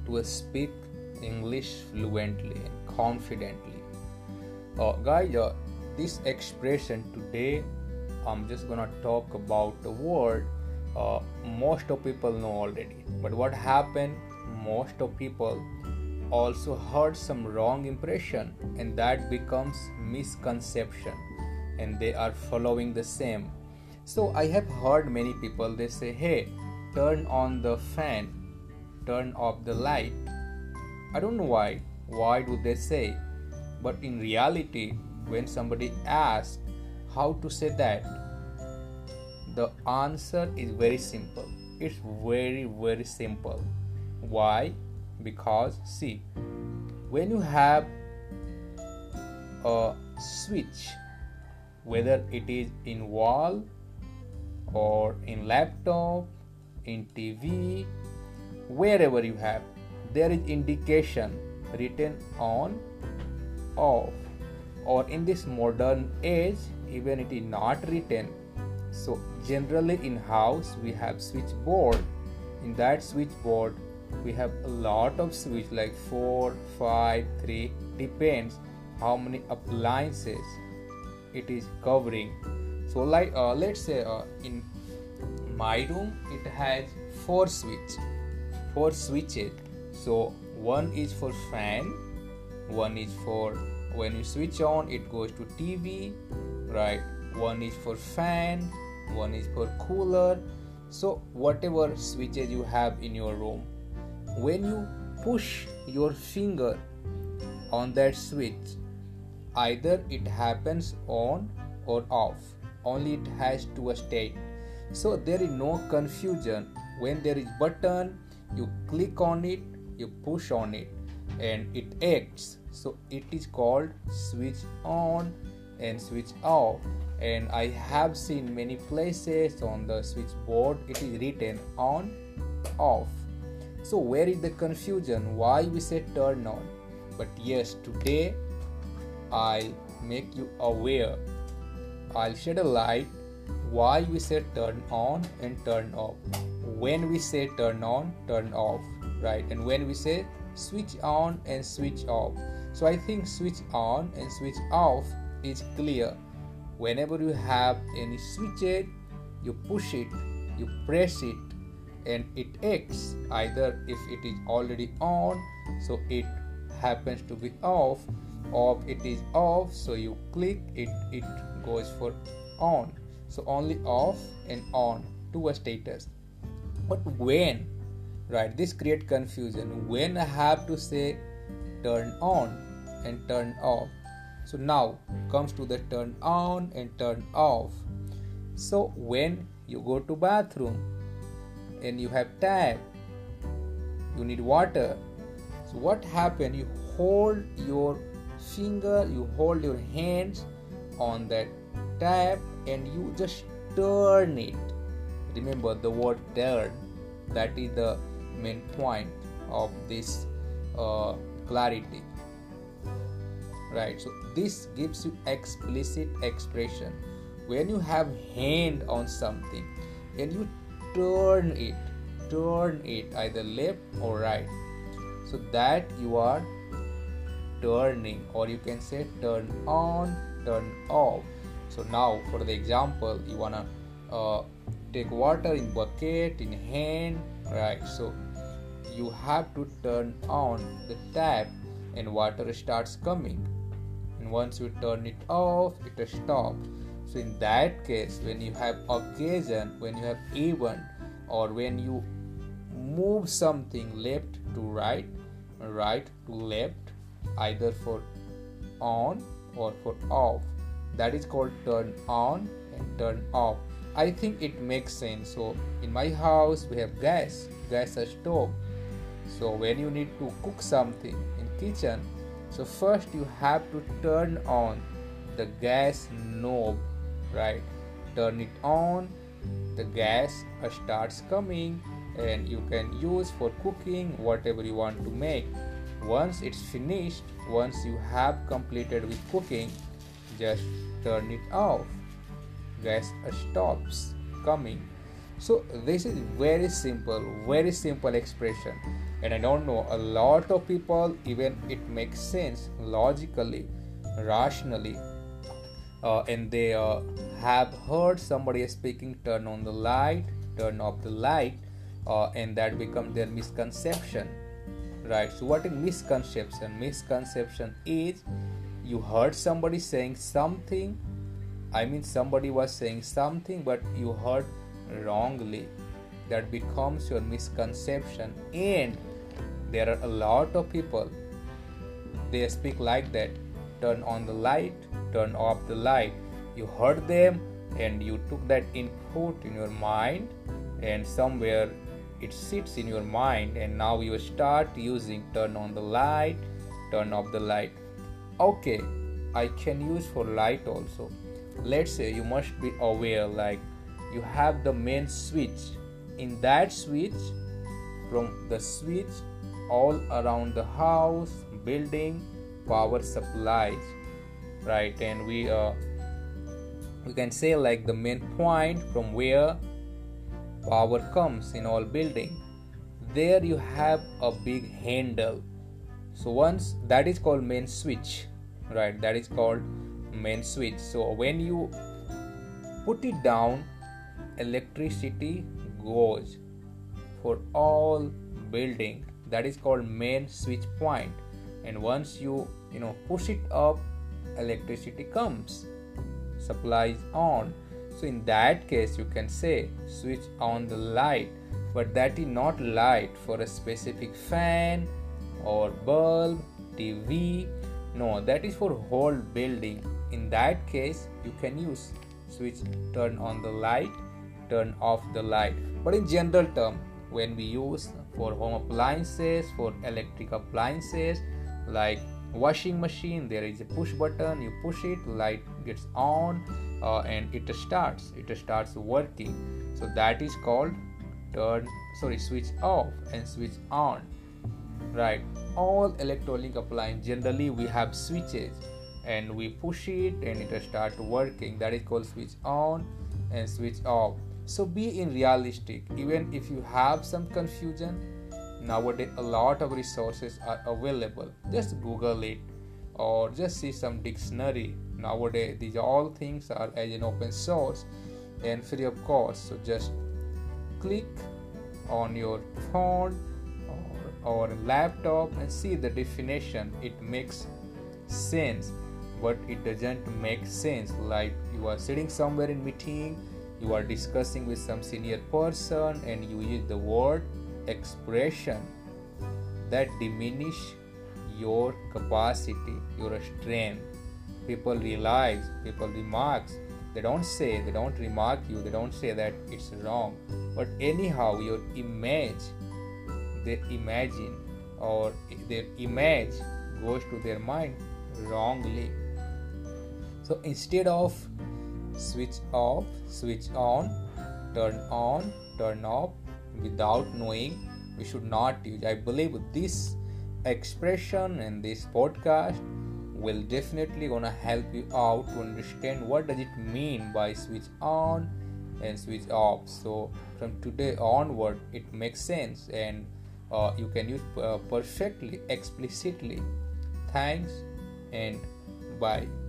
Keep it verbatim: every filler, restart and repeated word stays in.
to speak English fluently and confidently. Uh, guys, uh, this expression today, I'm just gonna talk about a word uh, most of people know already. But what happened? Most of people also heard some wrong impression, and that becomes misconception, and they are following the same. So I have heard many people, they say, hey, turn on the fan, turn off the light. I don't know why. Why do they say? But in reality, when somebody asks how to say that, the answer is very simple. It's very, very simple. Why? Because see, when you have a switch, whether it is in wall or in laptop, in T V, wherever you have, there is indication written on, off, or in this modern age, even it is not written. So generally in house we have switchboard. In that switchboard we have a lot of switch, like four, five, three, depends how many appliances it is covering. So like uh, let's say uh, in my room it has four switch, four switches. So one is for fan, one is for when you switch on it goes to T V, right? One is for fan, one is for cooler. So whatever switches you have in your room, when you push your finger on that switch, either it happens on or off. Only it has two state. So there is no confusion. When there is button, you click on it, you push on it, and it acts. So it is called switch on and switch off. And I have seen many places on the switchboard it is written on, off. So where is the confusion? Why we say turn on? But yes, today I'll make you aware. I'll shed a light why we say turn on and turn off. When we say turn on, turn off, right? And when we say switch on and switch off. So I think switch on and switch off is clear. Whenever you have any switch, you push it, you press it, and it acts. Either if it is already on, so it happens to be off, or it is off, so you click it, it goes for on. So only off and on, two status. But when, right, this create confusion. When I have to say turn on and turn off. So now comes to the turn on and turn off. So when you go to bathroom and you have tap, you need water. So what happen? You hold your finger, you hold your hands on that tap and you just turn it. Remember the word turn. That is the main point of this uh, clarity. Right, so this gives you explicit expression. When you have hand on something and you turn it, turn it either left or right, so that you are turning, or you can say turn on, turn off. So now for the example, you wanna uh, take water in bucket, in hand, right? So you have to turn on the tap and water starts coming. And once you turn it off, it stops. So in that case, when you have occasion, when you have event, or when you move something left to right, right to left, either for on or for off, that is called turn on and turn off. I think it makes sense. So in my house we have gas, gas stove. So when you need to cook something in kitchen, so first you have to turn on the gas knob, right? Turn it on, the gas starts coming, and you can use for cooking whatever you want to make. Once it's finished, once you have completed with cooking, just turn it off. Gas stops coming. So this is very simple, very simple expression, and I don't know, a lot of people, even it makes sense logically, rationally, uh, and they uh, have heard somebody speaking, turn on the light, turn off the light, uh, and that becomes their misconception, right? So what is misconception? Misconception is you heard somebody saying something, I mean somebody was saying something but you heard wrongly. That becomes your misconception, and there are a lot of people, they speak like that, turn on the light, turn off the light. You heard them and you took that input in your mind, and somewhere it sits in your mind, and now you start using turn on the light, turn off the light. Okay, I can use for light also. Let's say you must be aware, like you have the main switch. In that switch, from the switch all around the house, building, power supplies, right? And we uh, we can say like the main point from where power comes in all building. There you have a big handle. So once that is called main switch, right? That is called main switch. So when you put it down, electricity goes for all building. That is called main switch point. And once you you know push it up, electricity comes, supplies on. So in that case you can say switch on the light, but that is not light for a specific fan or bulb, T V. No, that is for whole building. In that case you can use switch turn on the light, turn off the light. But in general term, when we use for home appliances, for electric appliances like washing machine, there is a push button, you push it, light gets on, uh, and it starts it starts working. So that is called turn sorry switch off and switch on, right? All electronic appliance, generally we have switches and we push it and it starts working. That is called switch on and switch off. So be in realistic. Even if you have some confusion, nowadays a lot of resources are available. Just Google it or just see some dictionary. Nowadays these all things are as an open source and free of cost. So just click on your phone or, or laptop and see the definition. It makes sense, but it doesn't make sense like you are sitting somewhere in meeting, you are discussing with some senior person and you use the word expression that diminish your capacity, your strength. People realize, people remarks, they don't say, they don't remark you, they don't say that it's wrong, but anyhow your image, they imagine or their image goes to their mind wrongly. So instead of switch off, switch on, turn on, turn off without knowing, we should not use. I believe this expression and this podcast will definitely gonna help you out to understand what does it mean by switch on and switch off. So from today onward it makes sense, and uh, you can use uh, perfectly, explicitly. Thanks and bye.